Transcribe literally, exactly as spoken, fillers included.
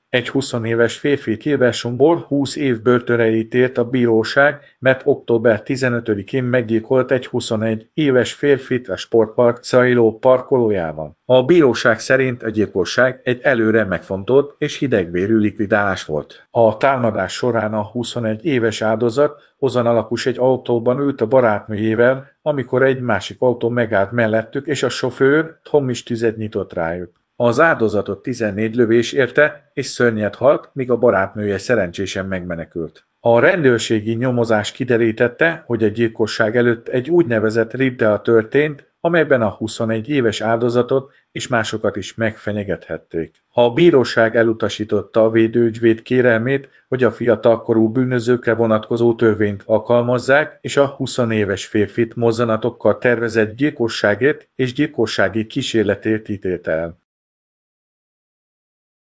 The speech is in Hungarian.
Egy húsz éves férfit Hilversumból húsz év börtönre ítélt a bíróság, mert október tizenötödikén meggyilkolt egy huszonegy éves férfit a sportpark zajló parkolójában. A bíróság szerint a gyilkosság egy előre megfontolt és hidegvérű likvidálás volt. A támadás során a huszonegy éves áldozat Ozan Alapus egy autóban ült a barátnőjével, amikor egy másik autó megállt mellettük, és a sofőr Tomis tüzet nyitott rájuk. Az áldozatot tizennégy lövés érte, és szörnyet halt, míg a barátnője szerencsésen megmenekült. A rendőrségi nyomozás kiderítette, hogy a gyilkosság előtt egy úgynevezett ripdea történt, amelyben a huszonegy éves áldozatot és másokat is megfenyegethették. A bíróság elutasította a védőügyvéd kérelmét, hogy a fiatalkorú bűnözőkre vonatkozó törvényt alkalmazzák, és a húsz éves férfit mozzanatokkal tervezett gyilkosságért és gyilkossági kísérletért ítélte el.